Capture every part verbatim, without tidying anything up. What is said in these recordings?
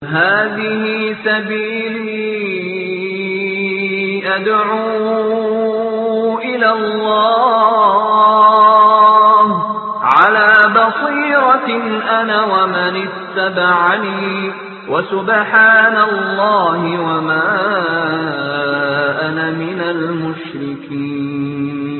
هذه سبيلي أدعو إلى الله على بصيرة أنا ومن اتبعني وسبحان الله وما أنا من المشركين.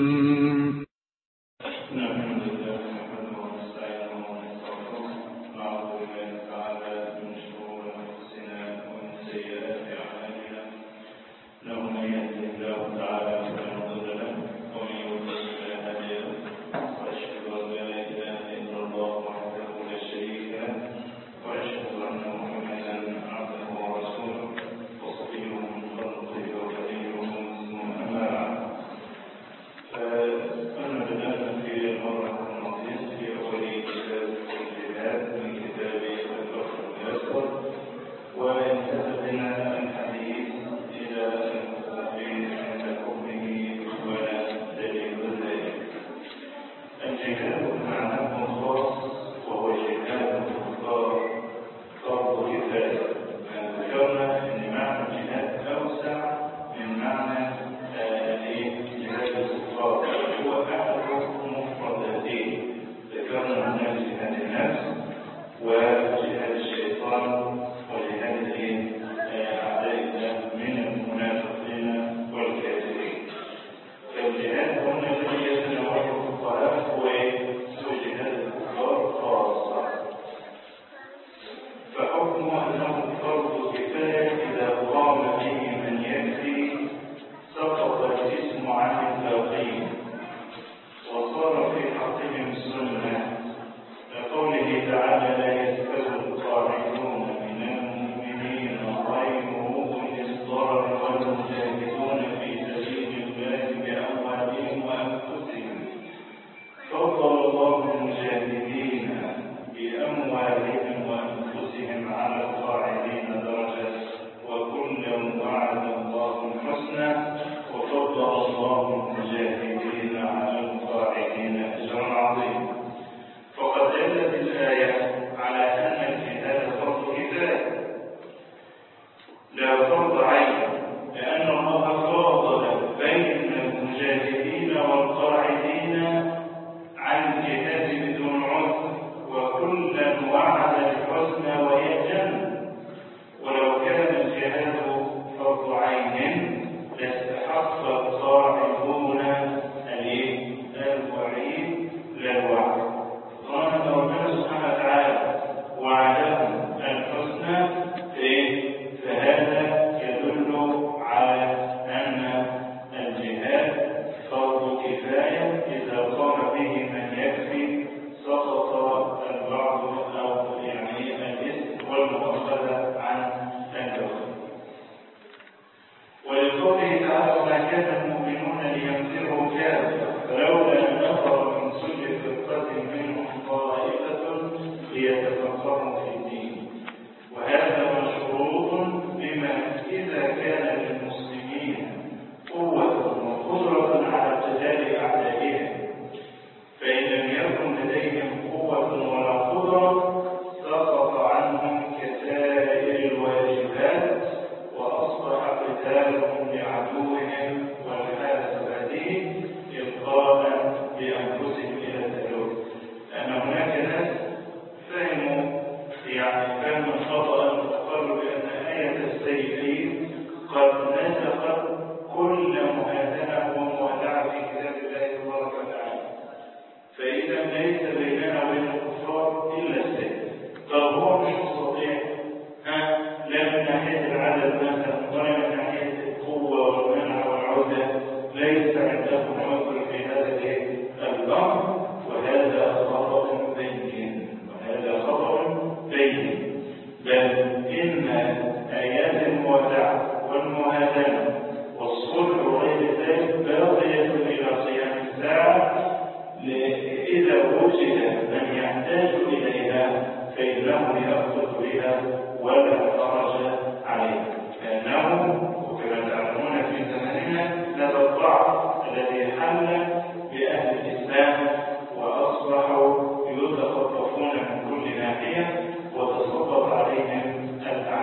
وتصدق عليهم الأعمال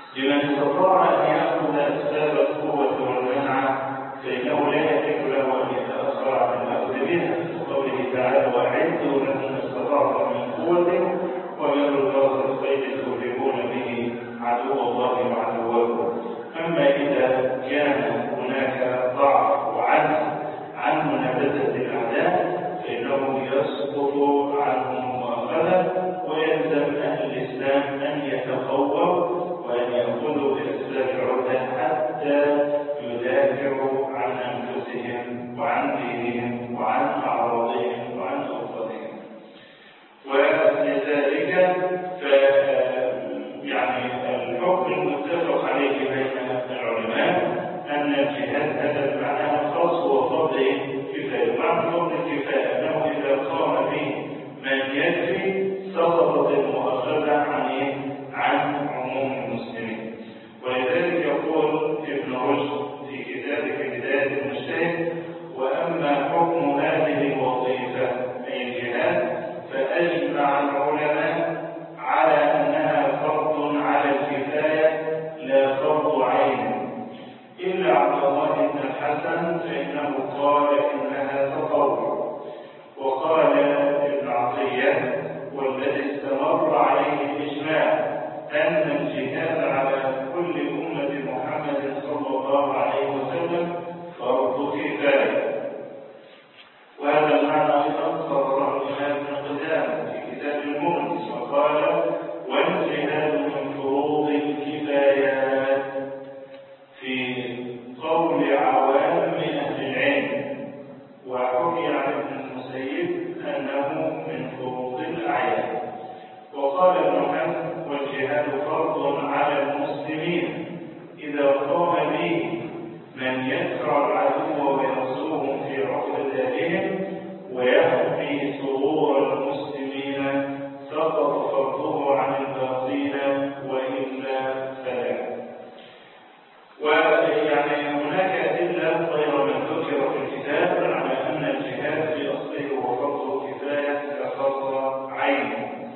لمن استطاع أن يأخذ أسباب القوة والمنع فإنه لا يحل له أن يتأخر عن الأخذ بها، وقوله تعالى: وأعدوا لهم ما استطعتم من قوة ومن رباط الخيل ترهبون به عدو الله وعدوكم. أما إذا كان هناك ضعف وعجز عن منابذة الأعداء فإنه يسقط عنهم مؤاخذة، ويلزم أهل الإسلام أن يتقووا وأن يأخذوا بأسباب العدة حتى يدافعوا عن أنفسهم وعن دينهم وعن أعراضهم وعن أوطانهم. ولذلك ف يعني الحكم المتفق عليه بين العلماء أن الجهاد هذا المعنى الخاص هو فرض كفاية. معنى فرض الكفاية أنه إذا قام به من يكفي سقطت المؤاخذة عن عن عموم المسلمين. ولذلك يقول ابن رشد في كتابه بداية المجتهد: وأما حكم هذه الوظيفة أي الجهاد فأجمع العلماء على أنها فرض على الكفاية لا فرض عين، إلا عبد الله بن الحسن فإنه قال إنها تطوع. وقال ابن عطية: والذي استمر عليه الإجماع أن الجهاد على كل أمة محمد صلى الله عليه وسلم فرض كفاية. وهذا المعنى أيضا صرره الإمام ابن قدامة في كتاب المغني وقال: والجهاد من فروض الكفايات، في قول عوام أهل العلم. وحكي عن ابن المسيب أنه من فروض الأعيان. وقال ابن حزم: والجهاد فرض على المسلمين إذا قام به من يدفع العدو وينصرهم في عقد دارهم ويحمي ثغور المسلمين سقط فرضه عن الباقين وإلا فلا. ويعني هناك أدلة غير من ذكر في الكتاب على أن الجهاد في أصله هو فرض كفاية كفرض عين.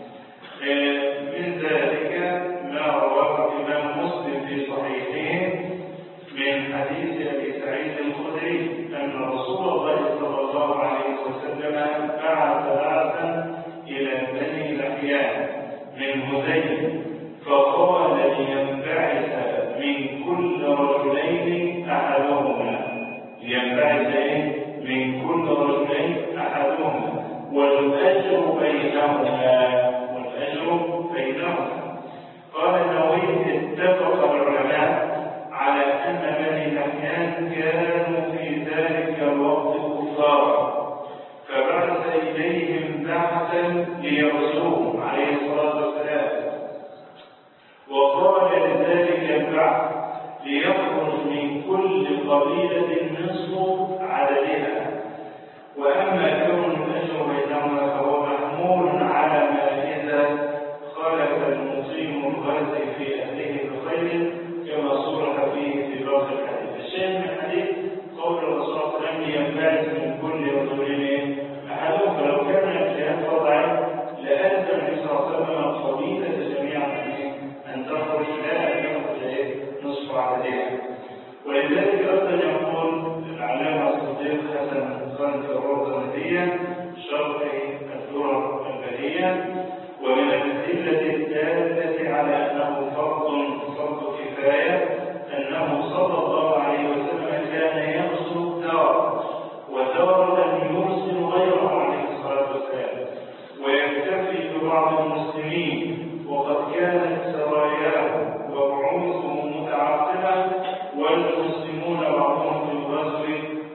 من ذلك ما رواه الإمام مسلم في صحيحه من حديث أبي سعيد الخدري أن رسول الله صلى الله عليه وسلم بعث بعثا إلى بني لحيان من هذيل فقال لينبعث من كل رجلين أحدهما لينبعث من كل رجلين أحدهما والأجر بينهما والأجر بينهما. قال النووي: اتفق العلماء على أن بني لحيان كانوا في ذلك الوقت كفارا، فبعث إليهم بعثا ليغزوهم عليه الصلاة والسلام. وقال لذلك البعث ليخرج من كل قبيلة نصف عددها. وأما كون الأجر بينهما فهو محمول على ما إذا خلف المقيم الغازي في أهله بخير كما صرح فيه في باقي الحديث. الشيء من الحديث قول الرسول صلى الله عليه وسلم: ينبعث من كل رجلين أحدهم. فلو كان الجهاد فرض عين لألزم النبي صلى الله عليه وسلم القبيلة جميعا أن تخرج لا أن يأخذ نصف عددها. ولذلك أيضا يقول العلامة الصديق حسن خان الروضة الندية شرح الدرر البهية: ومن الأدلة الدالة على أنه فرض فرض كفاية أنه صلى الله عليه وسلم كان يغزو الدار ودارا يرسل غيره عليه الصلاة والسلام ويكتفي ببعض المسلمين، وقد كانت سراياه وبعوثهم متعاقبة والمسلمون بعضهم في الغزو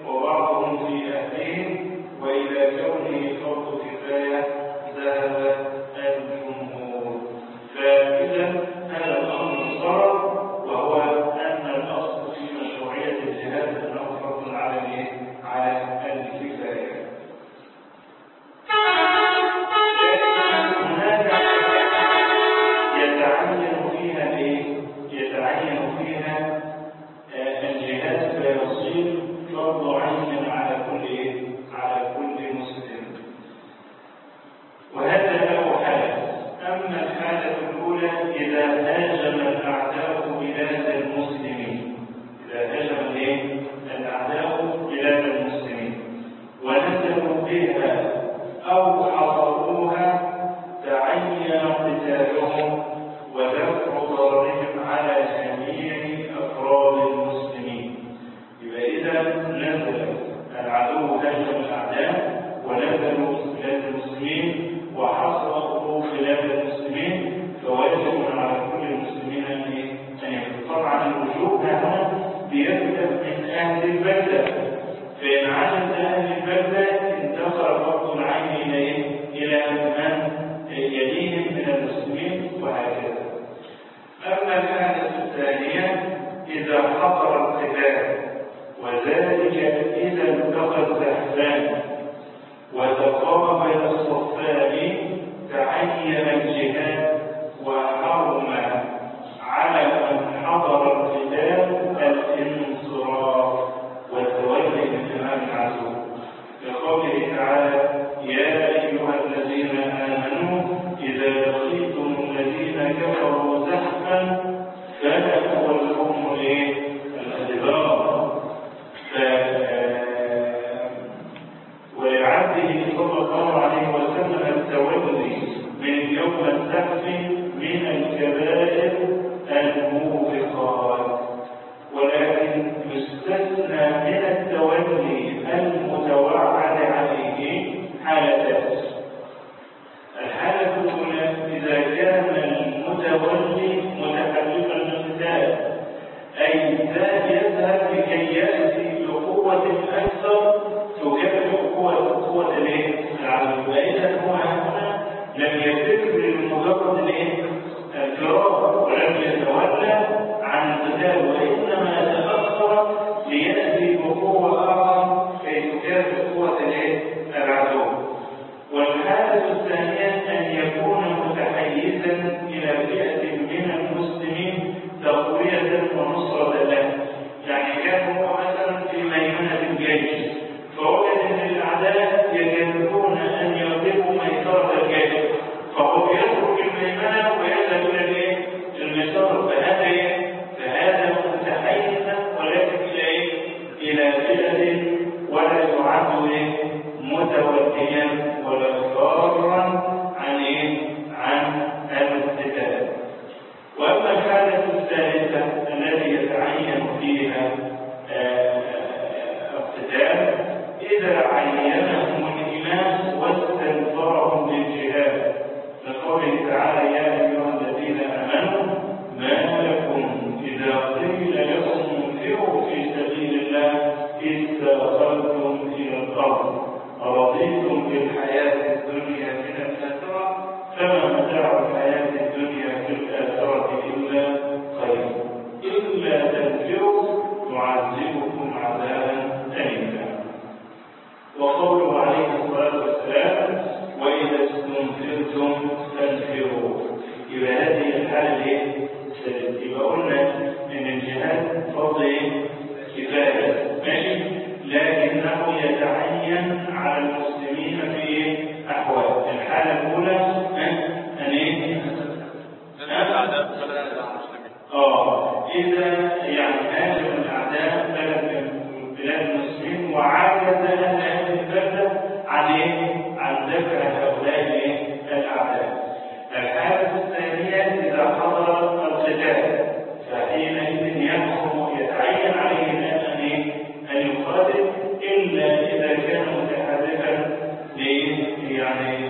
وبعضهم في أهلهم، وإلى كونه فرض كفاية ذهب أو حضروها تعين قتالهم ودفع ضررهم على جميع أفراد المسلمين. يبقى إذا نزل العدو هجم الأعداء ونزلوا بلاد المسلمين وحصروا بلاد المسلمين، فواجب على كل المسلمين أن يكونوا. طبعا الوجوب هنا بيبدأ من أهل البلدة، فإن عجز أهل البلدة انتقل فرض العين إليه إلى من يليهم من المسلمين وهكذا. أما الحالة الثانية إذا حضر القتال، وذلك إذا التقى الزحفان وتقارب الصفان تعين الجهاد وحرم على من حضر القتال الانصراف والتولي من أمام العدو، لقوله تعالى: يا أيها الذين آمنوا إذا لقيتم الذين كفروا زحفا فلا تولوهم الأدبار. ولعبده صلى الله عليه وسلم التولي من يوم الزحف من الكبائر الموبقات، ولكن يستثنى من التولي المتوعد عليه حالتان. الحالة الأولى إذا كان المتولي متحرفا للقتال، أي لا يذهب لكي يأتي بقوة أكثر تكافئ قوة قوة العدو، فإذا هو هنا لم يفكر لمجرد الفرار ولم يتولى عن القتال، وإنما تأخر ليأتي بقوة أعظم كي تكافئ قوة العدو. والحالة الثانية أن يكون متحيزا إلى فئة من المسلمين تقوية ونصرة له، يعني كان هو مثلا في ميمنة الجيش فوجد أن الأعداء يجربون أن يضربوا ميسرة الجيش، فهو يترك الميمنة ويذهب إلى الميسرة، فهذا فهذا متحيزا ولكن إلى إلى فئة ولا يعد متوكيا ولا فارا عن عن القتال. واما الحاله الثالثه التي يتعين فيها القتال اذا عينهم الامام واستنفرهم للجهاد، لقوله تعالى: يا ايها الذين امنوا ما لكم اذا قيل لكم انفروا في سبيل الله استاخرتم الى الارض أرضيتم بالحياة الدنيا من الآخرة فما متاع الحياة الدنيا في الآخرة إلا خير إلا تنفروا تعذبكم عذابا أليما. وقوله عليه الصلاة والسلام: وإذا استنفرتم فانفروا. يبقى هذه الحالة الثالثة. يبقى قلنا إن الجهاد فرض كفاية ماشي، لكنه يتعين على المسلمين في أحوال. الحالة الأولى أن إيه؟ آه إذا يعني هاجم الأعداء بلد بلاد المسلمين وعجز أهل البلدة عن إيه؟ عن دفع هؤلاء الأعداء. الحالة الثانية إذا حضر القتال، فحينئذ يحكم يتعين عليه أن أن يقاتل إلا إذا كان متحركا يعني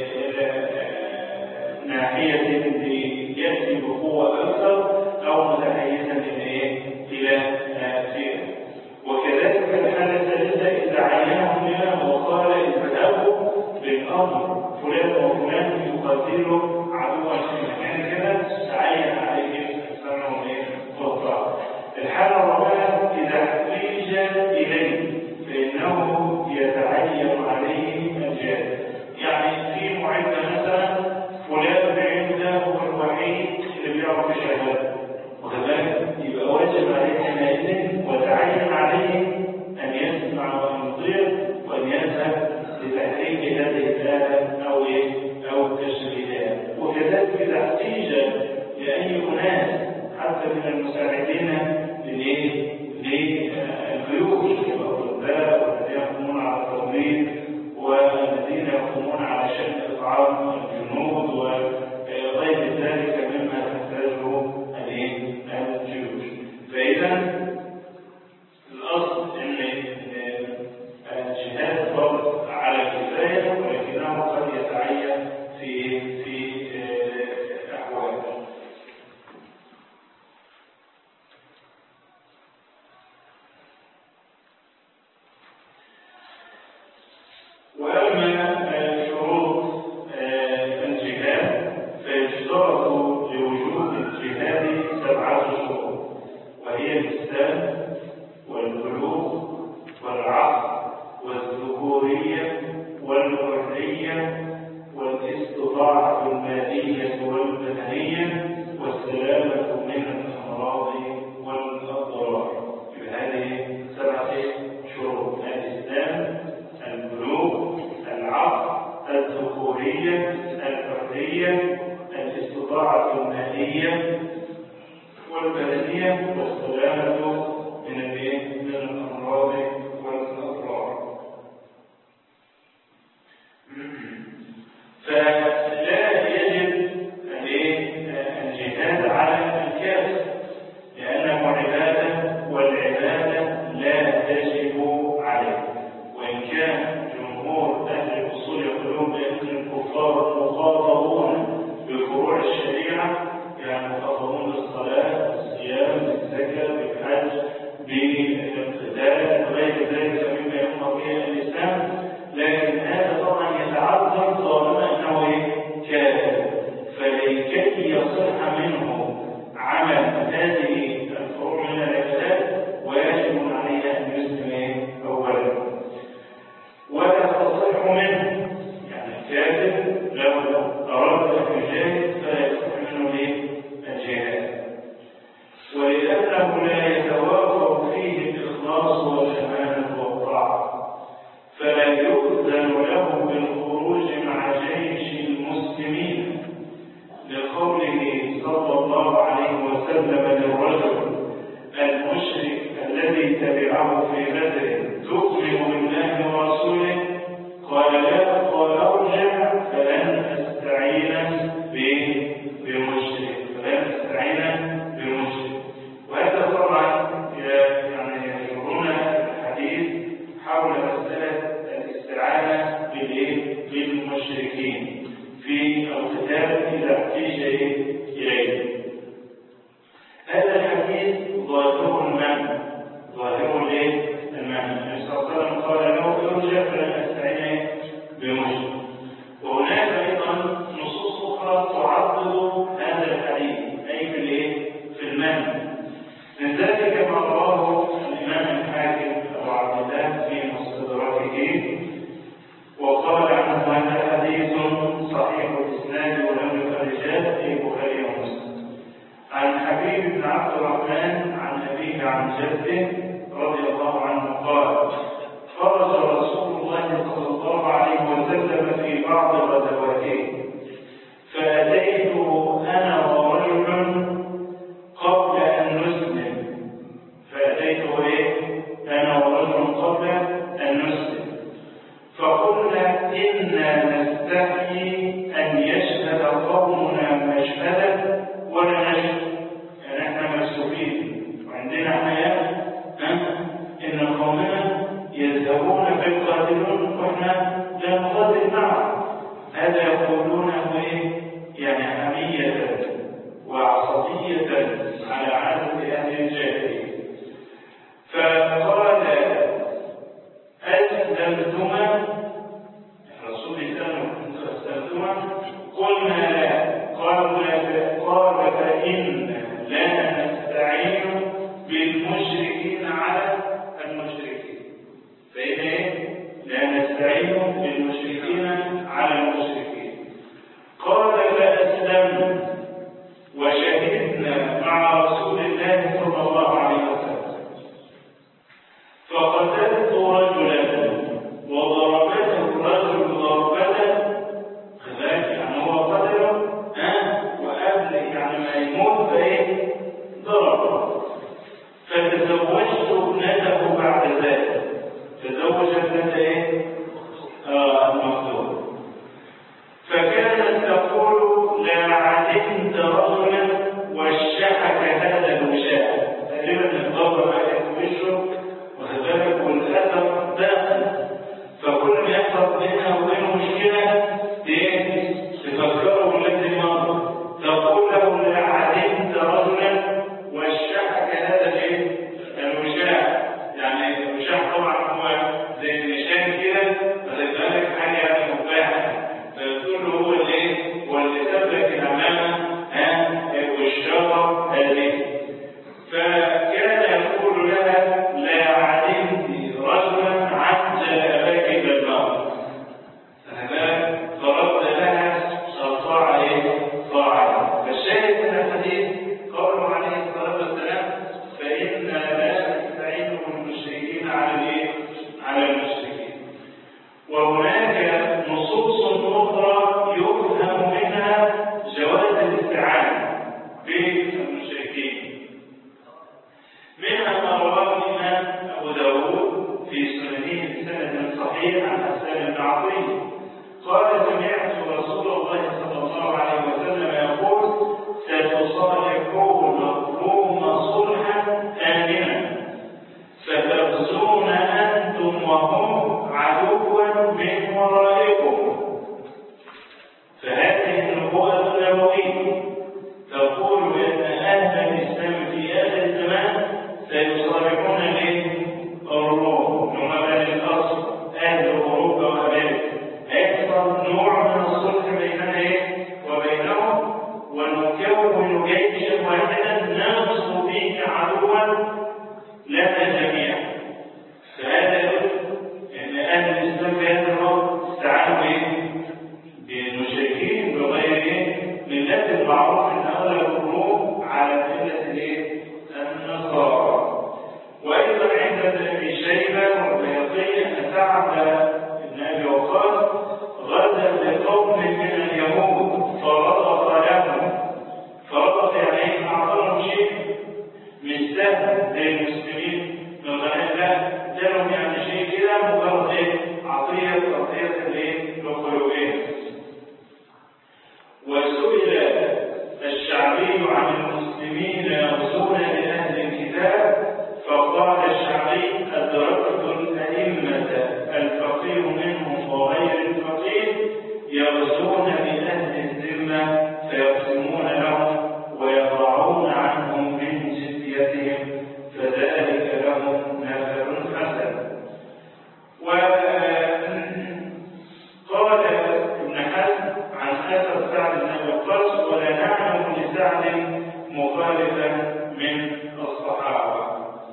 ناحية يأتي بقوة أكثر أو متحيزا إلى فئة. وكذلك الحالة الثالثة إذا عينهم الإمام وقال: اذهبوا بالأمر فلان وفلان يقاتلوا عدوا في مكان كذا، تعين عليه سمعهم والطاعة. الحالة الرابعة إذا احتيج إليه فإنه يتعين عليه الجهاد، يعني في معدة مثلا فلان عنده الوحيد اللي بيعرف الشهادة وكذلك يبقى واجب عليه حينئذ وتعين عليه أن يسمع وأن يطيع وأن يذهب لتحقيق هذه الآلة أو أو التشريعات. وكذلك إذا احتيج لأي أناس حتى من المساعدين للجيوش والأطباء والذين يقومون على التمريض والذين يقومون الهوية، الفردية، الاستطاعة المالية والبدنية، والسلامة من من الأمراض والأضرار. فلا يجب الجهاد على الكافر لأنه عبادة، والعبادة لا تجب عليه. وإن كان جمهور أهل الأصول يقولون بأن الكفار مخاطبون بفروع الشريعة، يعني مخاطبون بالصلاة، بالصيام، بالزكاة، بالحج، بالاقتداء وغير ذلك مما يؤمر به الإسلام، لكن هذا طبعا يتعذر طالما أنه كافر. فلكي يصح منه عمل هذه الفروع من العبادات واجب عليه أن يسلم أولا، ولا تصح منه، يعني الكافر لو أراد أن يجاهد فلا يصح منه الجهاد، ولأنه لا يتوافر فيه الإخلاص والأمانة والطاعة، فلا يؤذن له بالخروج مع جيش المسلمين، لقوله صلى الله عليه وسلم للرجل المشرك الذي تبعه في بدر: تؤمن بالله ورسوله؟ قال لا. قال ارجع فلن استعين بمشرك فلن استعين بمشرك. وهذا طبعا يعني يجرون الحديث حول مسألة الاستعانة بالمشركين في القتال إذا احتاج إليه. هذا الحديث ظاهره المنع، ظاهره المنع. النبي صلى الله عليه وسلم قال له ارجع فلن استعين بمشرك. وهناك أيضا نصوص أخرى تعضد هذا الحديث أي في في المنع. من ذلك ما رواه الإمام الحاكم أبو عبد الله في مستدركه وقال عنه هذا حديث صحيح الإسناد ولم يخرجاه في البخاري ومسلم، عن حبيب بن عبد الرحمن عن أبيه عن جده رضي الله عنه قال: خرج رسول الله صلى الله عليه وسلم في بعض غزواته، فأتيته أنا ورجل قبل أن نسلم فأتيته إيه؟ أنا ورجل قبل أن نسلم فقلنا: إنا نستحيي أن يشهد قومنا مشهدا ولا نشهد، يعني احنا مكسوفين وعندنا حياة إن قومنا يذهبون فيقاتلون وإحنا لا نقاتل معهم. هذا يقولونه إيه؟ يعني حمية وعصبية على عادة أهل الجاهلية. فقال: أسلمتما؟ الرسول يسأله: أنت أسلمتما؟ قال ابن حزم عن أثر سعد بن أبي وقاص: ولا نعلم لسعد مخالفا من الصحابة.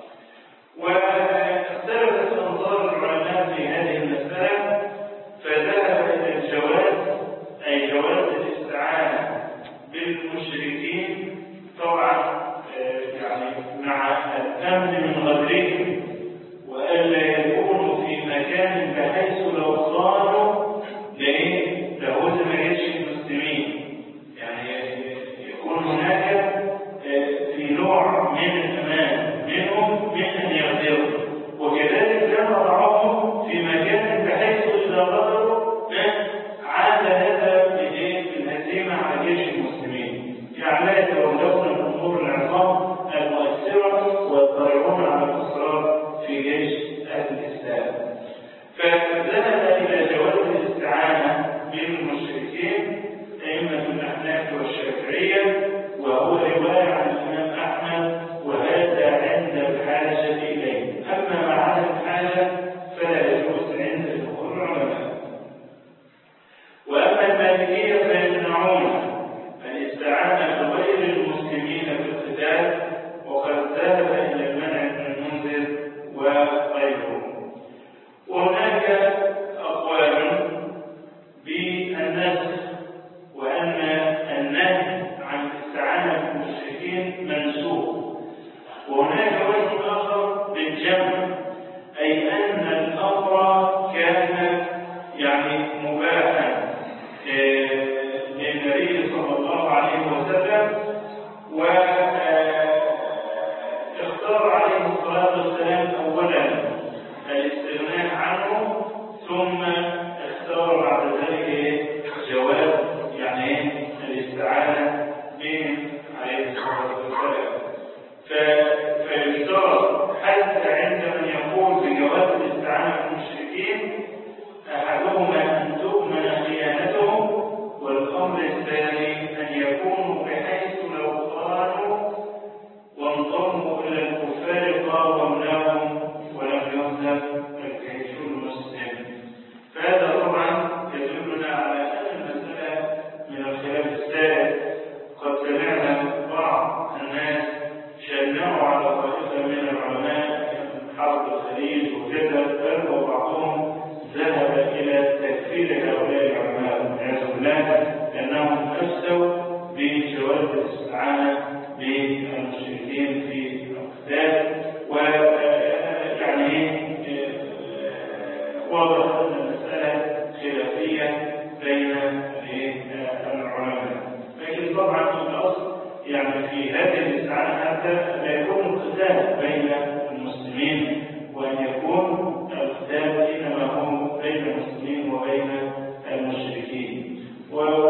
واختلفت أنظار العلماء في هذه المسألة، فذهب إلى الجواز، أي جواز الاستعانة بالمشركين طبعا يعني مع الأمن من غدرهم، وألا يكونوا في مكان بحيث لو صاروا لهزم جيش المسلمين، يعني يكون هناك في نوع من الأمان منهم من أن يغدروا، وكذلك كان وضعهم في مكان بحيث إذا غدروا عاد هذا بالهزيمة على جيش المسلمين، يعني لا يتولون الأمور العظام المؤثرة ويضطرون على الإصرار في جيش أهل الإسلام. فذهب إلى جواز الاستعانة بالمشركين أئمة الأحناف والشافعية، وهو رواية عن الإمام أحمد، وهذا عند الحاجة إليه. أما مع عدم الحاجة فلا يجوز عند جمهور العلماء. وأما المالكية فيمنعون الاستعانة بغير المسلمين في القتال، وقد ذهب إلى المنع ابن المنذر وغيره. وهناك أقوال بالنسخ، وأن النهي عن الاستعانة بالمشركين منسوخ. وهناك وجه آخر بالجمع، أي أن الأمر كان يعني مباحا للنبي صلى الله عليه وسلم، واختار عليه الصلاة والسلام أولا الاستغناء عنه، ثم اختار بعد ذلك جواز يعني الاستعانة به عليه الصلاة والسلام. فيشترط حتى عند من يقول بجواز الاستعانة بالمشركين أحدهما أن تؤمن خيانتهم، والأمر الثاني أن يكونوا بحيث لو قالوا وانضموا إلى الكفار قاومناهم ولم يهزم الجيش المسلم. فهذا طبعا يدلنا على أن المسألة من الخلاف السائد. قد سمعنا بعض الناس شنعوا على طائفة من العلماء حرب الخليج وكذا، بل وبعضهم ذهب إلى تكفير هؤلاء العلماء والعياذ بالله، لأنهم أفتوا بجواز الاستعانة بالمشركين في القتال. ويعني واضح أن المسألة خلافية بين العلماء، لكن طبعا الأصل يعني في هذه الاستعانة حتى لا يكون القتال بين المسلمين، وأن يكون القتال إنما هو بين المسلمين وبين المشركين.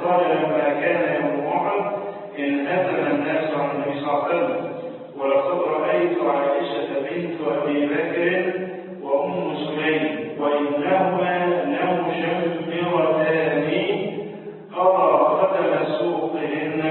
قال لما كان يوم أحد انهزم الناس عن النبي صلى الله عليه وسلم، ولقد رأيت عائشة بنت أبي بكر وأم سليم وإنهما لمشمرتان أرى قدم سوقهن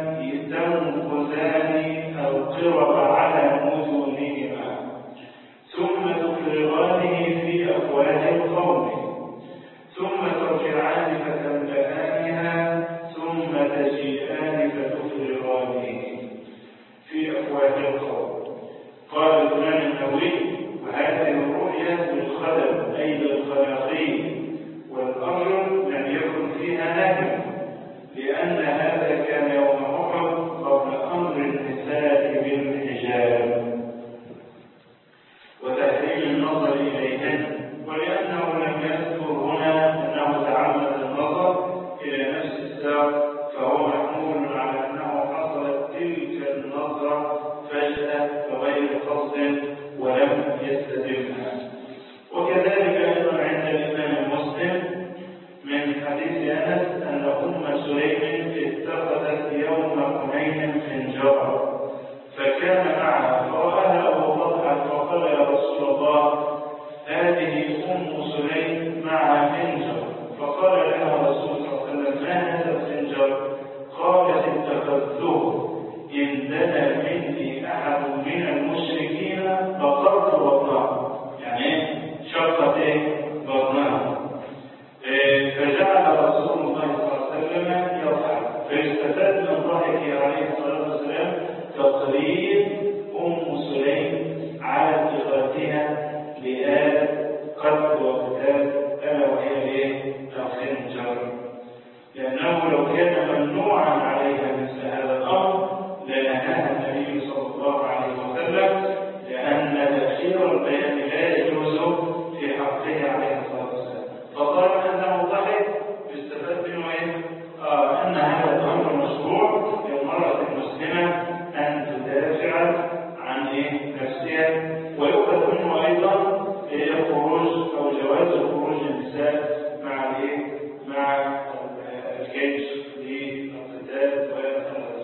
تنقذان القرب على مدنهما ثم تفرغانه في أفواه القوم ثم ترجعان فتملأانها ثم تجيئان فتفرغانه في أفواه القوم. قال الإمام النووي: وهذه الرؤيا بالخلل أي بالخلاقين، والأمر لم يكن فيها نهي، لأن هذا كان يوم أحد قبل أمر النساء بالحجاب وتحريم النظر إليهن، ولأنه لم يذكر هنا أنه تعمد النظر إلى نفس الساق، فهو محمول على أنه حصلت تلك النظرة فجأة بغير قصد ولم يستدمها. وكذلك أيضا عند الإمام مسلم من حديث أنس أن أم سليم اتخذت يوم حنين خنجرا فكان معها فرآها أبو طلحة فقال: يا رسول الله، هذه أم سليم معها خنجر. فقال لها رسول الله صلى الله عليه وسلم: ما هذا الخنجر؟ قالت: اتخذته إن دنا مني أحد من المشركين بقرت بطنها، يعني شقت بطنها. فجعل رسول الله صلى الله عليه وسلم يضحك، فاستفاد من ضحكه عليه الصلاه والسلام تقرير ام سليم على اتخاذها لآلة قتل وقتال الا وهي الخنجر، لانه لو كان ممنوعا عليها مثل هذا الامر لنهاها النبي صلى الله عليه وسلم، لان تاخير البيان لا يجوز في حقه عليه الصلاه والسلام. فقال انه ضحك باستفاد منه ايه؟ آه ان هذا الامر مشروع للمراه المسلمه ان تدافع عن ايه؟ نفسها، ويؤخذ منه ايضا الخروج او جواز خروج النساء مع الايه؟ مع الجيش للقتال والغزو.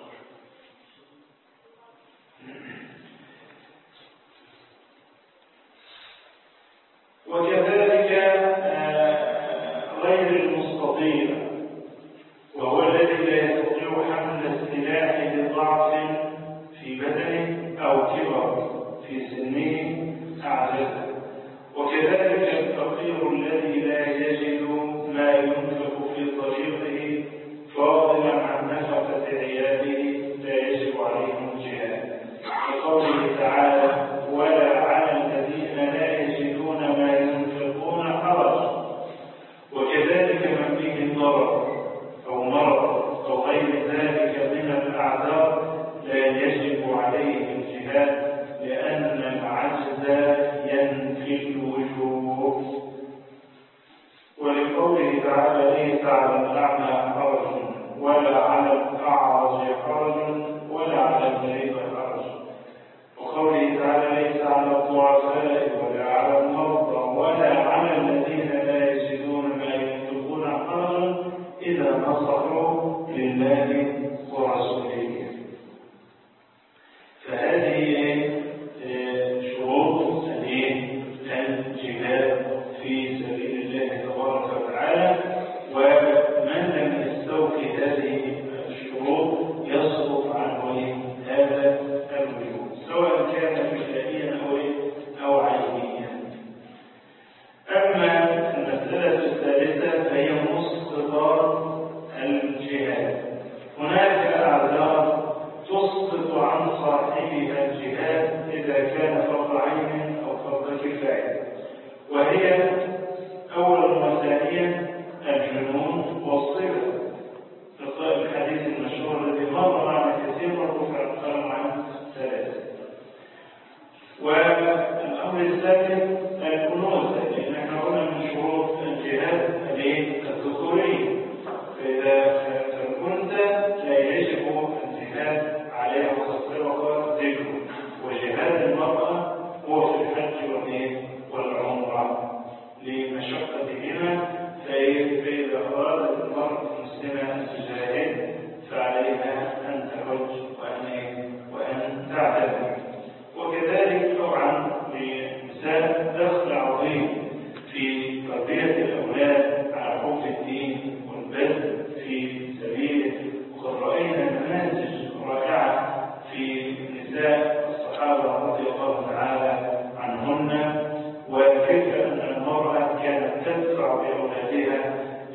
وكذلك غير المستطيع، وهو الذي لا يستطيع حمل السلاح لضعف في بدنه أو كبر في سنه أعجزه. وكذلك الفقير الذي لا يجد ما ينفق في طريقه فاضلا عن نفقة عياله لا يجب عليهم الجهاد، لقوله تعالى: ولا على الذين لا يجدون ما ينفقون حرج. وكذلك من به ضرر أو مرض أو غير ذلك من الأعذار لا يجب عليه الجهاد، لأن العجز ينفي الوجوب. ولقوله تعالى: ليس على الأعمى حرج ولا على الأعرج حرج ولا على المريض حرج. وقوله تعالى: ليس على الضعفاء ولا على المرضى ولا على الذين لا يجدون ما ينفقون حرج إذا نصحوا لله ورسوله. فهذه شروط الجهاد في سبيل الله تبارك وتعالى، ومن لم يستوفي هذه الشروط يسقط عنه هذا الوجوب، سواء كان بدائيا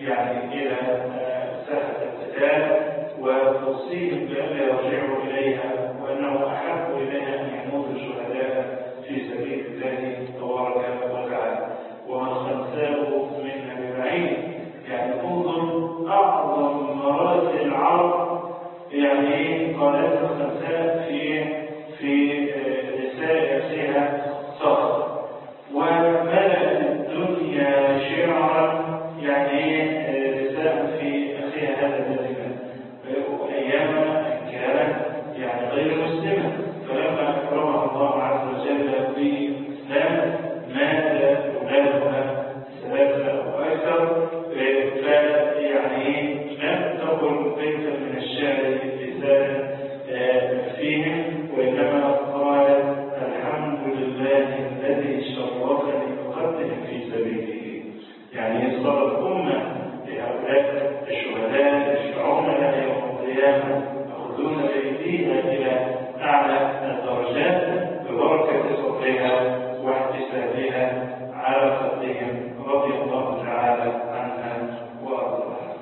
يعني إلى ساحة القتال وتوصيهم بألا يرجعوا إليها وأنه أحب إليها أن يموتوا شهداء في سبيل الله تبارك وتعالى. ومن خنساه منا ببعيد، يعني انظر أعظم مراسل العرب يعني قالت الخنساء في في رسالة فيها صخر وملأت الدنيا شعرا يعني رسالة في أخيها هذا الزمان أيام كانت يعني غير مسلمة، فلما أكرمها الله عز وجل بالإسلام مات أولادها ثلاثة أو أكثر، فيعني لم تكن بيتا من الشعر لسانا فيهم، وإنما قالت الحمد لله الذي شرفني بقتلهم في سبيله. يعني صارت أمة لهؤلاء الشهداء يشفعون لها يوم القيامة، يأخذون بأيديها إلى أعلى الدرجات ببركة صبرها واحتسابها على خطهم رضي الله تعالى عنها وأرضاها.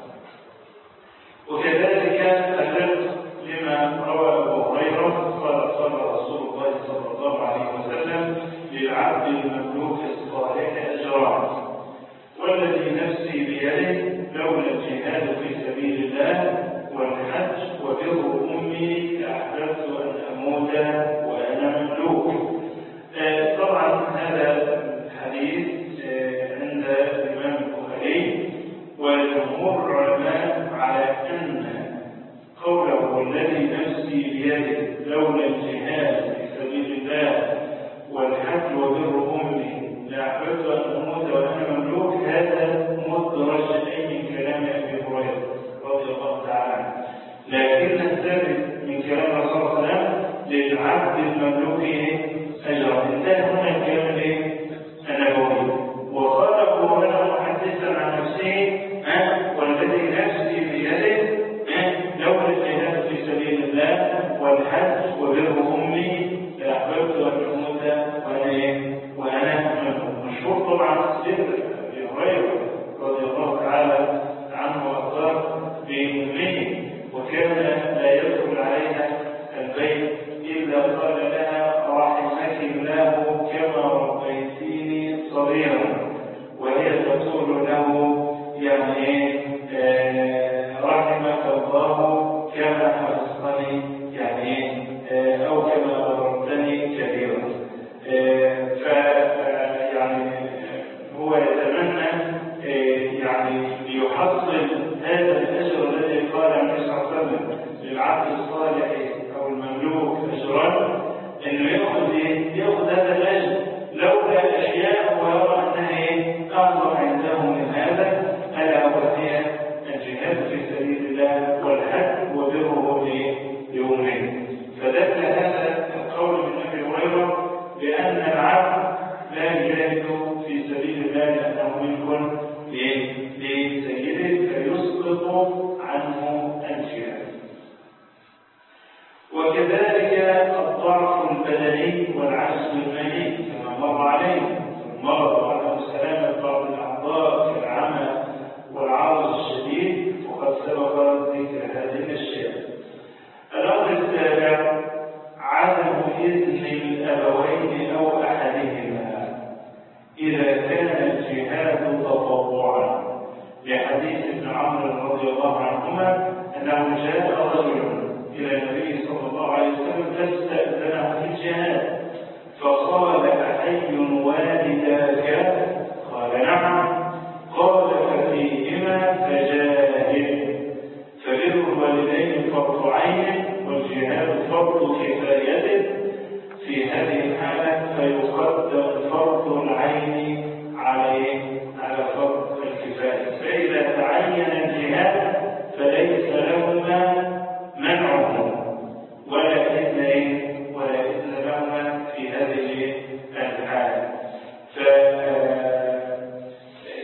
وكذلك الرزق لما روى أبو هريرة قال صلى رسول الله صلى الله عليه وسلم للعبد المملوك الصالح أجران، والذي نفسي بيده لولا الجهاد في سبيل الله والحج وبر أمي لأحببت أن أموت وأنا مملوك. آه طبعا هذا الحديث آه عند الإمام البخاري وجمهور العلماء على أن قوله الذي نفسي بيده لولا الجهاد في سبيل الله والحج وبر أمي لأحببت أن أموت وأنا مملوك، هذا مدرج من كلام أبي هريرة رضي الله تعالى عنه، لكن الثابت من كلام الرسول صلى الله عليه وسلم للعبد المملوك أجر. انتهى هنا الكلام النبوي، وقال أبو هريرة محدثا عن نفسه والذي نفسي بيده لولا الجهاد في سبيل الله والحج وبر أمي لأحببت أن أموت وأنا وأنا مشهور طبعا سر أبي هريرة رضي الله تعالى عنه وأرضاه بأمه، وكان لا يدخل عليها البيت إلا قال لها رحمك الله كما ربيتيني صغيرا، وهي تقول له يعني رحمك الله كما حفظتني يعني أو كما ضربتني كبيرا. فيعني هو يتمنى يعني ليحصل هذا الأجر الذي قال النبي صلى الله عليه وسلم للعبد الصالح أو المملوك أجرا، إنه يأخذ يأخذ هذا الأجر لولا أشياء ويرى أنها أعظم عنده من هذا، ألا وهي الجهاد في سبيل الله والحج وبره ليومين. فدل هذا القول من أبي هريرة بأن العبد لا يجاهد في سبيل الله لأنه ملك لسيده فيسقط عنه الجهاد. وكذلك الضعف البدني والعجز المالي كما مر عليه، المرض وعدم سلامة بعض الأعضاء كالعمى والعرض الشديد، وقد سبق ذكر هذه الأشياء. الأمر السابع عدم إذن الأبوين أو أحدهما إذا كان الجهاد تطوعا، لحديث ابن عمرو رضي الله عنهما أنه جاء رجل إلى النبي صلى الله عليه وسلم فاستأذنه في الجهاد فقال أحي والداك؟ قال نعم. قال ففيهما فجاهد، فبر الوالدين فرض عين والجهاد فرض كفاية، في هذه الحالة فيقدم فرض العين عليه على فرض الكفاية، فإذا تعين الجهاد فليس لهما منعه ولا إذن ولا إذن لهما في هذه الحالة.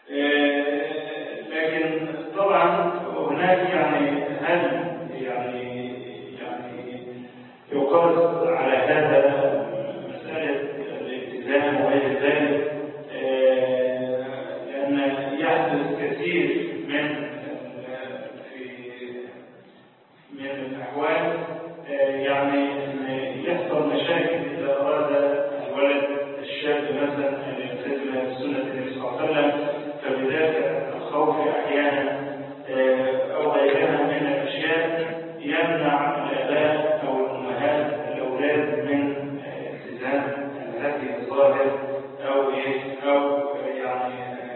لكن طبعا هناك يعني هل يعني يعني يقاس على هذا مسألة الالتزام وغير ذلك، لأن يحدث كثير من في من الأحوال يعني يحصل مشاكل إذا أراد الولد الشاب مثلا أن يلتزم بسنة النبي صلى الله عليه وسلم، فبذلك الخوف أحيانا أو غيرها من الأشياء يمنع الآباء أو الأمهات الأولاد من التزام الهدي الظاهر أو إيه أو يعني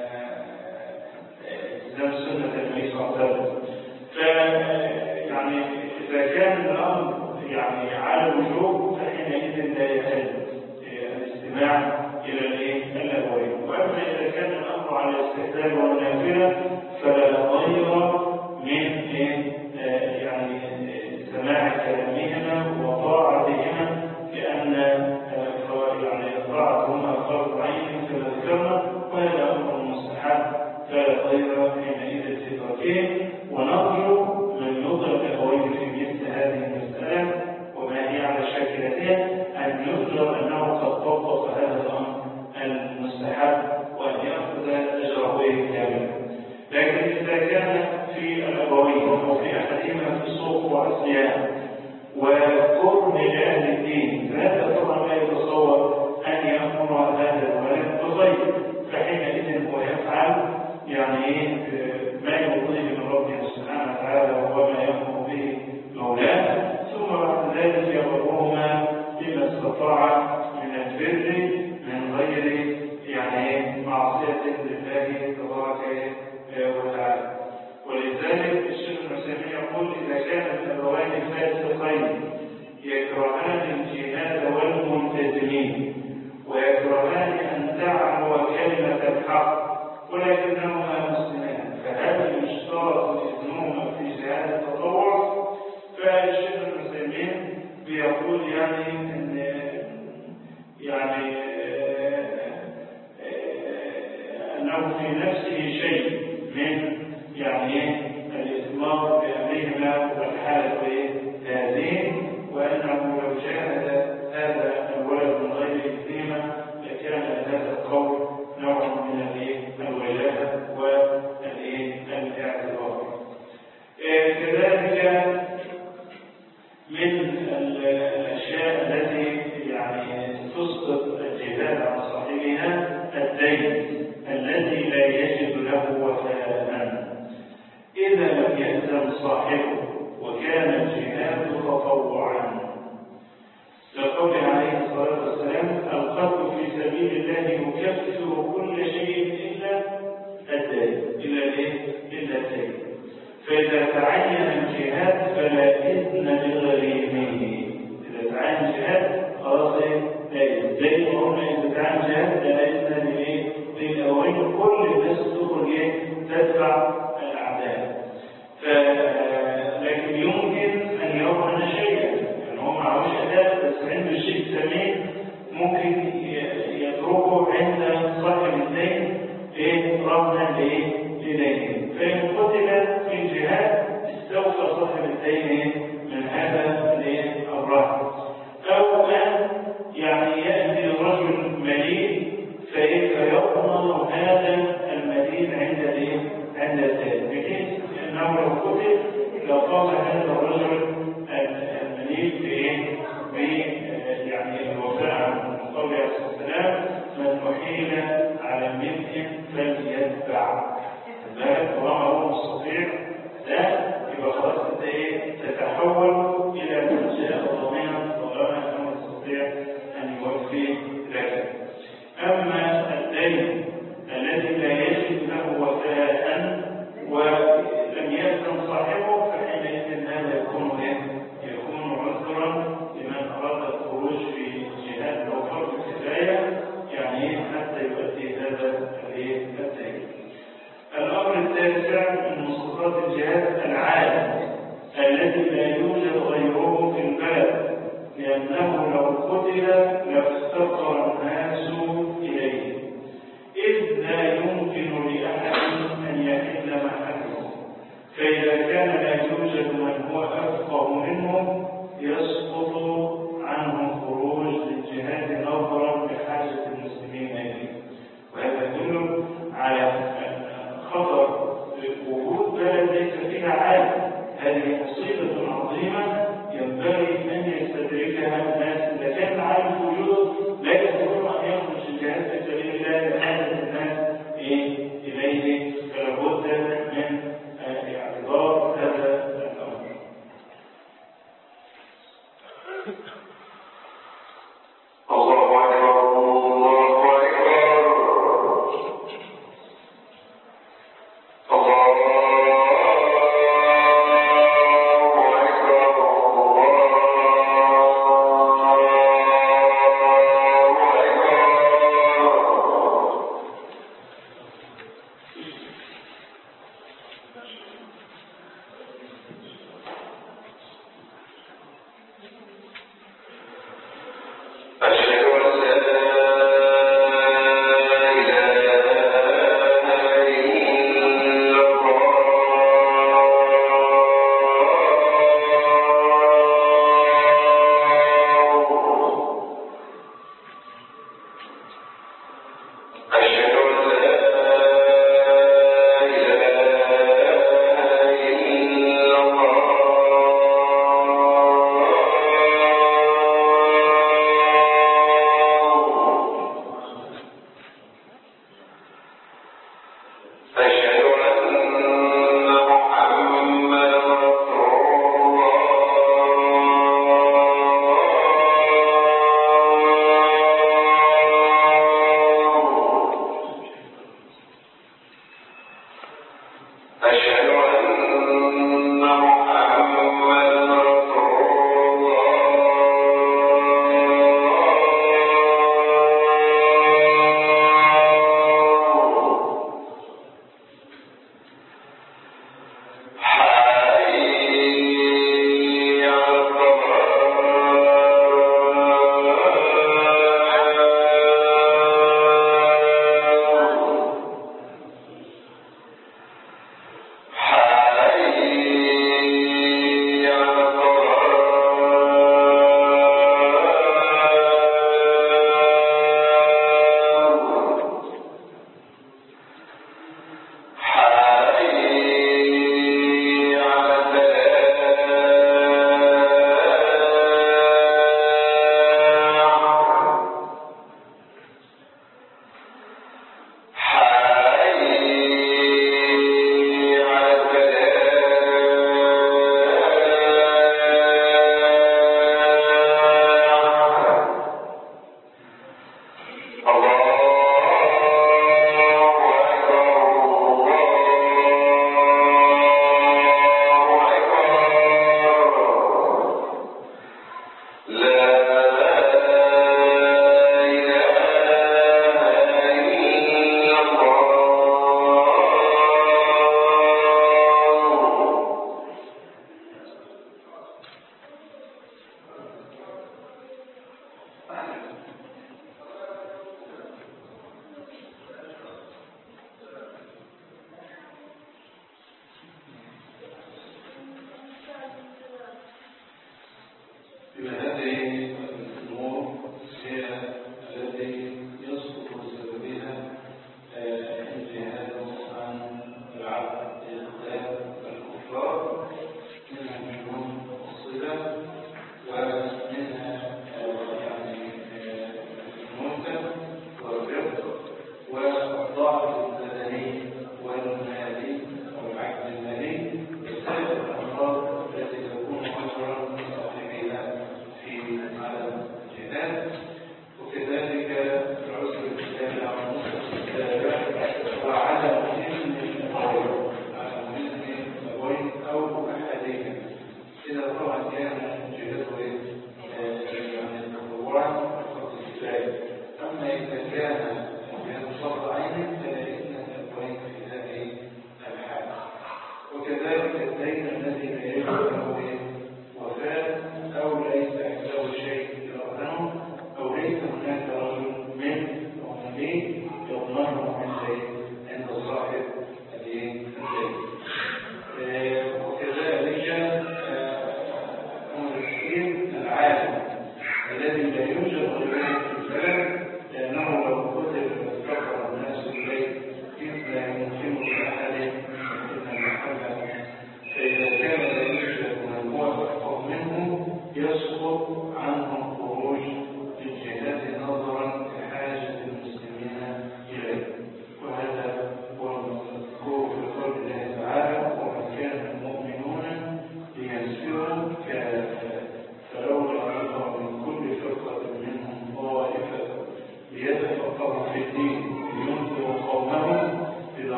التزام سنة النبي صلى الله عليه وسلم. فيعني إذا كان الأمر يعني على الوجوب فحينئذ لا يحل الاستماع إلى الإيه الأبوين. وأما إذا كان الأمر على الاستحباب والنافلة فلا غير من يعني سماع كلامهما وطاعتهما، لأن يعني طاعتهما فرض عين كما ذكرنا، وهذا أمر مستحب فلا غير حينئذ في تركه. ونرجو من يطلب الأبوين في مثل هذه المسألة وما هي على شاكلتها أن يذكر أنه قد طبق هذا الأمر المستحب وأن يأخذ أجره كاملا. لكن إذا كان في الأبوين أو في أحدهما في السوق وعصيان وقرب لأهل الدين، فهذا طبعا لا يتصور أن يأمر هذا الولد بخير، فحينئذ هو يفعل يعني ما يرضيه من ربه سبحانه وتعالى وما يأمر به مولاه، ثم بعد ذلك يأمرهما بما استطاع من البر من غير يعني معصية لله تبارك وتعالى. ولذلك الشيخ المسلمين يقول إذا كان الأبوان فاسقين يكرهان الجهاد والملتزمين ويكرهان أن تعلو كلمة الحق ولكنهما مسلمان، فهل يشترط إذنهما في شهادة التطوع؟ فالشيخ المسلمين بيقول يعني أن يعني أنه في نفسه شيء من يعني الإثمار بأمرهما والحالة هذه، وأنه لو شاهد هذا الولد من غير إثمهما لكان هذا القول نوع من الولاء والاعتبار. كذلك من الأشياء التي يعني تسقط الجهاد عن صاحبها الدين الذي لا يجد له وفاء. إذا لم يأذن صاحبه وكان الجهاد تطوعا، لقوله عليه الصلاة والسلام القتل في سبيل الله يكفر كل شيء إلا الدين إلا إيه؟ إلا الدين. فإذا تعين الجهاد فلا إذن لغريمه. إذا تعين الجهاد خلاص إيه؟ زي ما قلنا إذا تعين الجهاد لا إذن لإيه؟ للأوين كل الناس تخرج إيه؟ تدفع الأعداء. لكن يمكن أن يرهن شيئا، يعني هو معهوش أداء بس عنده شيء ثمين ممكن يتركه عند صاحب الدين إيه؟ رهنا لإيه؟ لدينه. فإن قتل في الجهاد استوفى صاحب الدين من هذا الرهن. أو أن يعني يأتي رجل مليء فيضمن هذا المدين عند الايه؟ عند الدين، بحيث انه لو قتل لو قام هذا الرجل المليء بايه؟ ب يعني الوفاء عن قول عليه الصلاه والسلام من احيل على الملك فليتبع.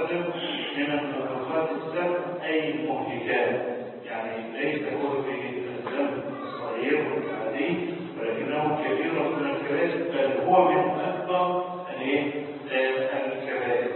وسلم من المخلوقات السبع أي المهلكات، يعني ليس هو في الذنب الصغير والعادي ولكنه كبير من الكبائر، بل هو من أكبر الكبائر.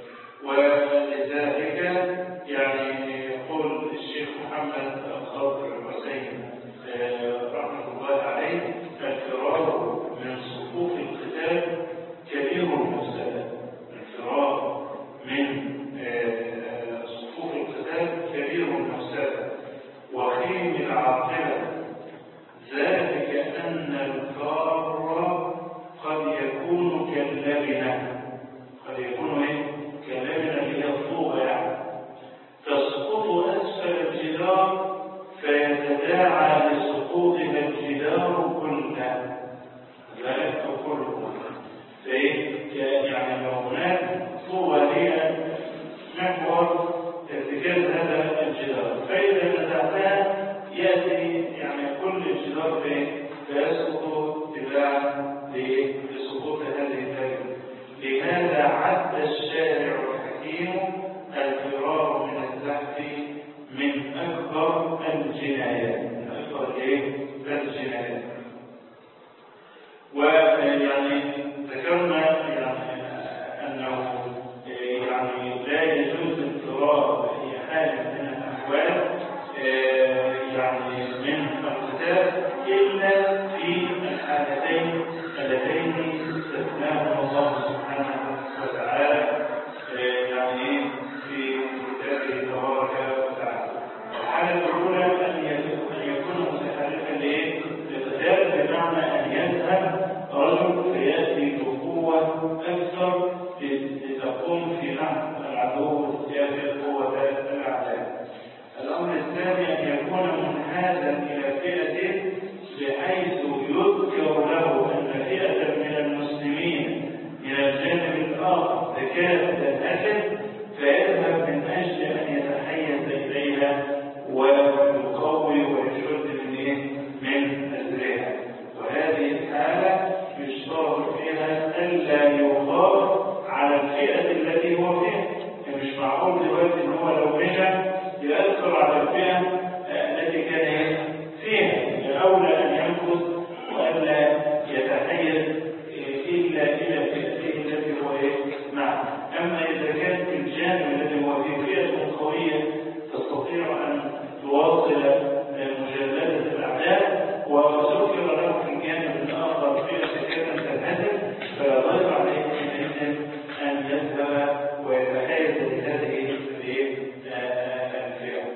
ولذلك يعني يقول الشيخ محمد الخضر الحسين رحمة الله عليه: الفرار من صفوف القتال كبير المفسدة. الفرار من صفوف القتال كبير المفسدة وخيم العاقبة، ذلك أن الفار قد يكون كاللبنة، قد يكون ايه؟ كاللبنة اللي هي الطوبة، يعني تسقط أسفل الجدار فيتداعى لسقوطها الجدار كله، ذلك كله. فايه؟ يعني لو هناك طوبة هي محور ارتكاز هذا الجدار، فإذا نزعتها يأتي يعني كل الجدار فيسقط تباعا لسقوط هذه الكلمة. لهذا عد الشارع الحكيم الفرار من الزحف من أكبر الجنايات، من أكبر الجنايات. ويعني ذكرنا يعني أنه يعني لا يجوز الفرار بأي حال من الأحوال يعني من القتال إلا في الحالتين اللتين استثناهما الله سبحانه وتعالى يعني في كتابه تبارك وتعالى. الحالة الأولى أن يكون متحركا للقتال، بمعنى أن يذهب رجل فيأتي بقوة أكثر لتقوم في نحو العدو وزيادة قوة الأعداء. الأمر الثاني أن يكون منحازا إلى فئة بحيث يذكر له أن فئة من المسلمين من الجانب الآخر تكاد تنهزم، فيذهب من أجل أن يتحيز إليها ويقوي ويشد من أزرها. وهذه الحالة يشترط فيها ألا يغار على الفئة التي هو فيها. مش معقول دلوقتي إن هو لو مشى يؤثر على الفئة التي كان فيها، أولى أن ينفذ وألا يتحيز إلا إلى فئته التي هو معه. أما إذا كان في الجانب الذي هو في فئة قوية تستطيع أن تواصل مجالدة الأعداء، وذكر له في الجانب الآخر فئة كانت تنهزم، فلا ضير عليه حينئذ أن يذهب ويتحيز لهذه الفئة.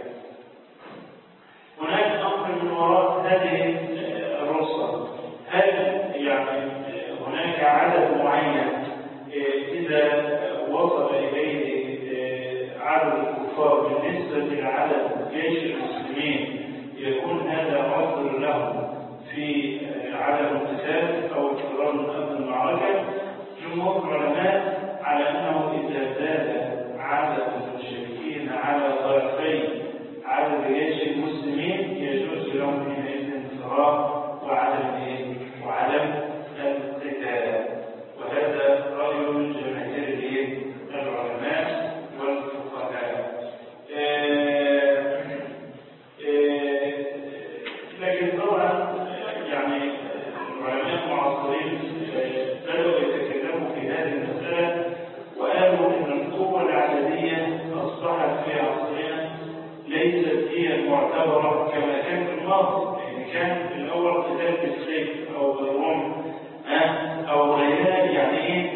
هناك أمر من وراء هذه الرخصة. هل يعني هناك عدد معين إذا وصل إليه عدد الكفار بالنسبة لعدد جيش المسلمين يكون هذا عذر له في عدم القتال أو الفرار من أرض المعركة؟ جمهور العلماء على أنه إذا زاد عدد المشركين على ضعفين عدد جيش المسلمين يجوز لهم حينئذ الفرار وعدم وعدم القتال. وهذا رأي جماهير العلماء والفقهاء. لكن طبعا يعني العلماء المعاصرين بدأوا يتكلموا في هذه المسألة وقالوا ان القوة العددية اصبحت في عصرنا ليست هي المعتبرة كما كان في الماضي. يعني كان في الاول قتال بالسيف او بالرمح او غيرها، يعني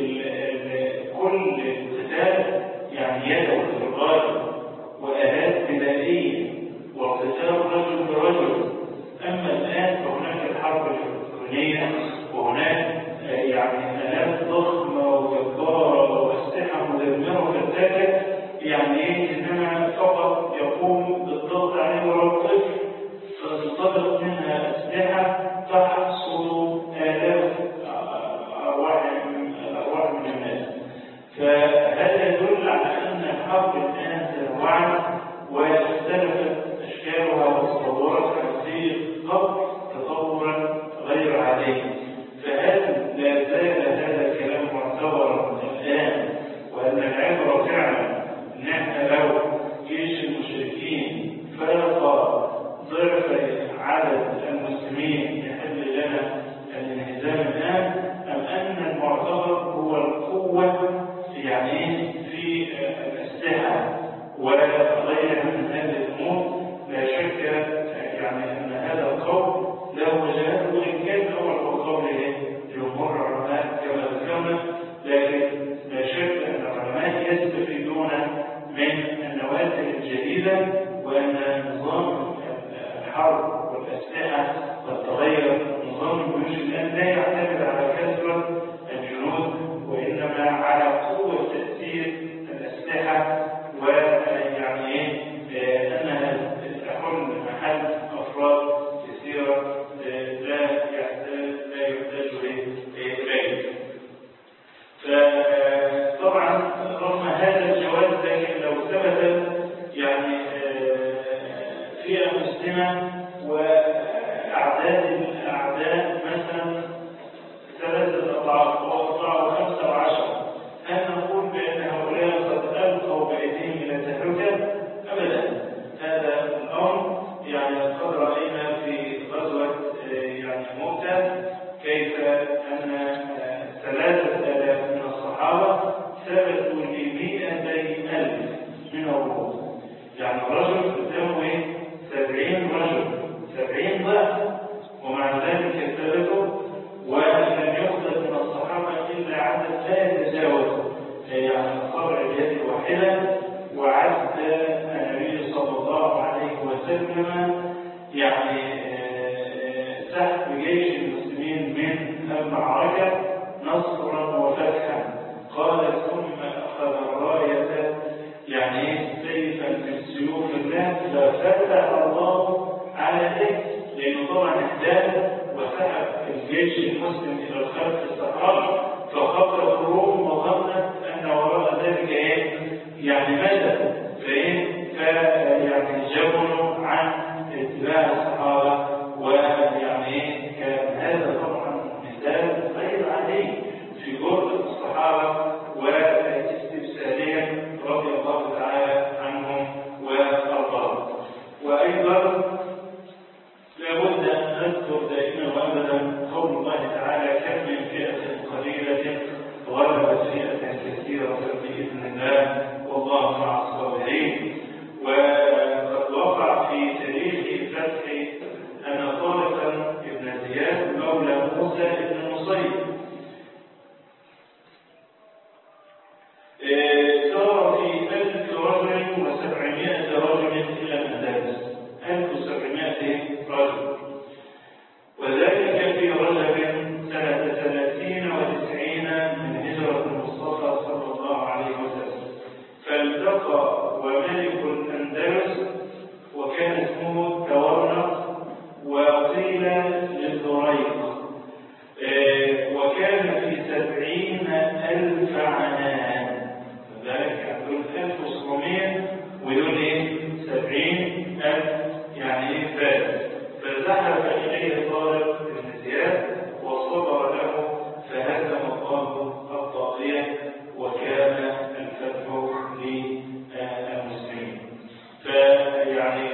كل قتال يعني يدوي في الغالب وآلات بدائية وقتال رجل برجل. اما الان فهناك الحرب الالكترونية وهناك يعني آلات ضخمة وجبارة وأسلحة مدمرة فتاكة، يعني إنما فقط يقوم بالضغط عليه ولو طفل فتنطلق منها أسلحة تحصل آلاف أرواح من الناس. فهذا يدل على أن الحرب الآن تنوعت واختلفت أشكالها وتطورت كثير قبل تطورا غير عادي. فهل لا زال هذا الكلام معتبرا الآن وأن العبرة فعلا يعني في الأسلحة وغيرها من هذه الأمور، لا شك يعني أن هذا القول له وجهات، وإن كان أول قول جمهور العلماء كما ذكرنا، لكن لا شك أن العلماء يستفيدون من النوازل الجديدة، وأن نظام الحرب والأسلحة والتغير نظام الجيوش الآن لا يعتمد على كثرة الجنود، وإنما على قوة تأثير الأسلحة، ويعني أنها تحل محل أفراد كثيرة لا لا يحتاج إليه. فطبعا رغم هذا الجواز، لكن لو ثبت يعني فئة مسلمة وأعداد الأعداء مثلا ثلاثة أضعاف وأربعة وخمسة وعشرة، هل نقول بأن هؤلاء قد ألقوا بأيديهم إلى تهلكة؟ أبدا. هذا الأمر يعني قد رأينا في غزوة يعني مؤتة كيف أن ثلاثة آلاف من الصحابة ثبتوا لمئتي ألف من الروم. يعني الرجل قدامه سبعين رجل، سبعين ضعف، ومع ذلك ثبتوا، ولم يقتل من الصحابة إلا عدد لا يتجاوز يعني أصابع اليد الواحدة. وعد النبي صلى الله عليه وسلم يعني تحت جيش المسلمين من المعركة نصرا وفتحا. قال ثم أخذ الراية يعني سيفا من سيوف الله ففتح الله على ذلك، لأنه طبعا احتاج وسحب الجيش المسلم إلى الخلف الصحابي، فخطر الروم وظنت أن وراء ذلك ايه يعني مدى فايه فيعني جبروا عن اتباع الصحابة. ويعني كان هذا طبعا مثال غير عادي في جرأة الصحابة واستبسالهم رضي الله تعالى عنهم وأرضاهم. وأيضا لابد أن نذكر دائما وأبدا قول الله تعالى: كم من فئة قليلة غلبت فئة كثيرة بإذن الله والله مع الصابرين. وقد وقع في تاريخ الفتح أن طارق بن زياد مولى موسى بن نصير سار في ألف رجل وسبعمائة رجل إلى الأندلس، ألف وسبعمائة رجل، وذلك في رجب سنة ثلاثين وتسعين من هجرة المصطفى صلى الله عليه وسلم. فالتقى وملك الأندلس وكان اسمه تورنق وقيل للزريق، وكان في سبعين ألف عنان، ذلك دول ألف وسبعمائة ودول ايه سبعين ألف يعني فارس. فزحف إليه طارق بن زياد وصبر له فهزم الله الطاغية وكان الفتح للمسلمين. فيعني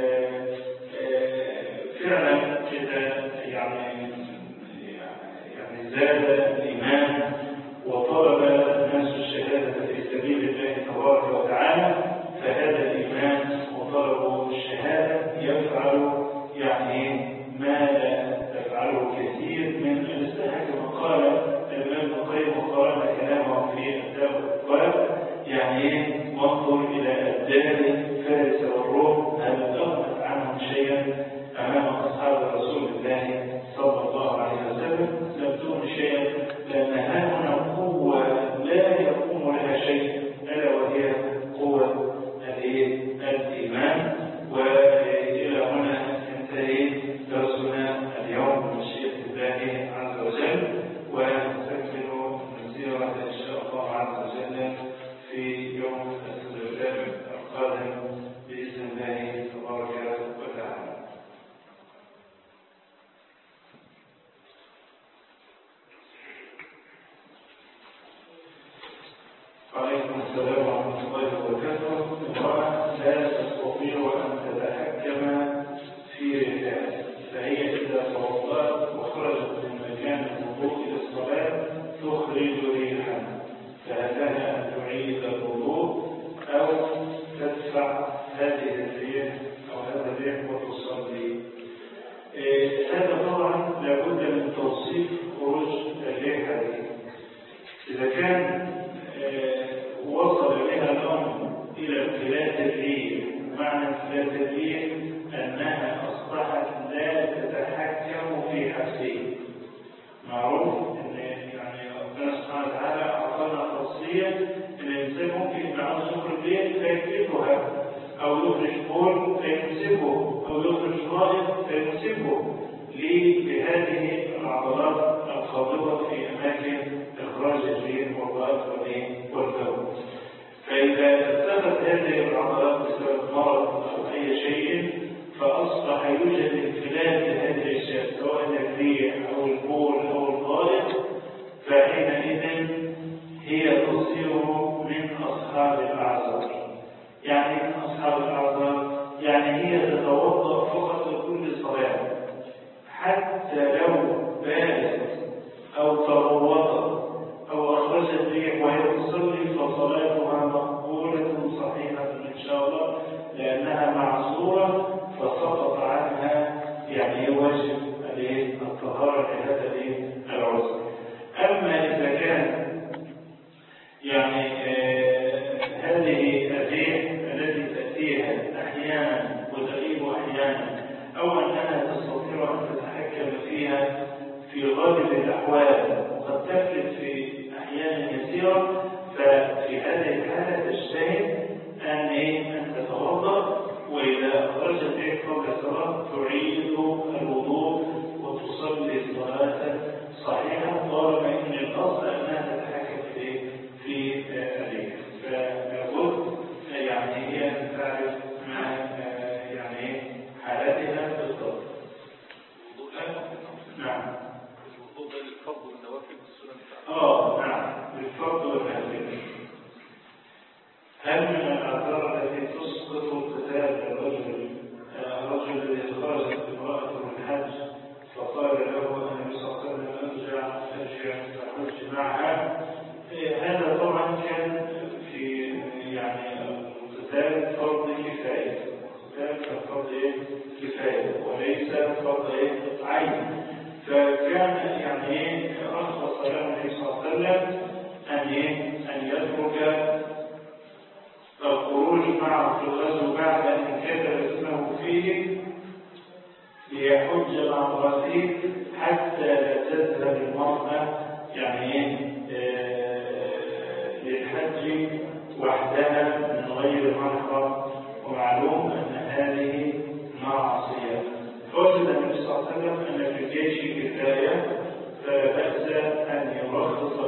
فعلا كده يعني يعني زاد الإيمان وطلب الناس الشهادة في سبيل الله تبارك وتعالى، فهذا الإيمان وطلب الشهادة يفعل يعني ما لا تفعله كثير من الإصلاح، كما قال الإمام ابن القيم وقال كلامه في أداب الطلب يعني وانظر إلى أبدال فارس والروم هل أغنت عنهم شيئا أمام أصحاب رسول الله صلى الله عليه وسلم؟ لم تغن شيئا، لأن هنا قوة لا يقوم لها شيء ألا وهي قوة الإيمان. وإلى هنا ينتهي درسنا اليوم بمشيئة الله عز وجل، ونستكمل مسيرة إن شاء الله عز وجل في يوم الثلاثاء القادم بإذن الله تبارك وتعالى. وعليكم السلام ورحمة الله وبركاته. امرأة لا تستطيع أن تتحكم في رجلها، فهي إذا توضأت وخرجت من مكان الوضوء إلى الصلاة تخرج ريحا، فهل لها أن هي ان الانسان ممكن يبقى عاوز يخرج بيت فيكتفها، او يخرج بول فيمسكه، او يخرج غائط فيمسكه. ليه؟ لهذه العضلات الخاضبه في اماكن اخراج الريح والغائط والبول. فاذا ارتفعت هذه العضلات بسبب مرض او اي شيء، فاصبح يوجد انفلات لهذه الاشياء سواء الريح او البول او الغائط، فحينئذ هي تصير من اصحاب الاعذار. يعني من اصحاب الاعذار يعني هي تتوضا فقط لكل صلاه، حتى لو بالت او تغوطت او اخرجت ريح وهي تصلي فصلاتها مقبوله صحيحه ان شاء الله، لانها معذوره فسقط عنها يعني واجب الطهاره لهذا العذر. اما اذا كان يعني آه هذه الريح التي تاتيها احيانا وتغيب احيانا، او انها تستطيع ان تتحكم فيها في غالب الاحوال وقد تفلت في احيان يسيره، ففي هذه الحاله تجتهد ان ان تتوضا، واذا اخرجت ريح قبل الصلاه تعيد الوضوء وتصلي صلاه صحيحه، طالما ان الاصل انها تتحكم في في الريح. فلابد يعني هي ان تعرف ما يعني حالتها بالضبط. نعم. الوضوء ده للفرض والنوافل والسنن. اه نعم، للفرض والنوافل. هل من الاعذار التي تسقط القتال للرجل الرجل الذي خرجت امراته من حج فقال له النبي صلى الله عليه وسلم ارجع ارجع فحج معها؟ هذا طبعا كان في يعني القتال فرض كفايه، القتال كان فرض كفايه وليس فرض عين، فكان يعني رخص له النبي صلى الله عليه وسلم ان ان يترك الخروج معه في الغزو بعد ان كتب اسمه فيه ليحج مع امراته حتى لا تذهب المراه يعني للحج وحدها من غير محرم، ومعلوم ان هذه معصيه. فوجد النبي صلى الله عليه وسلم ان في الجيش كفايه، فلا باس ان يرخص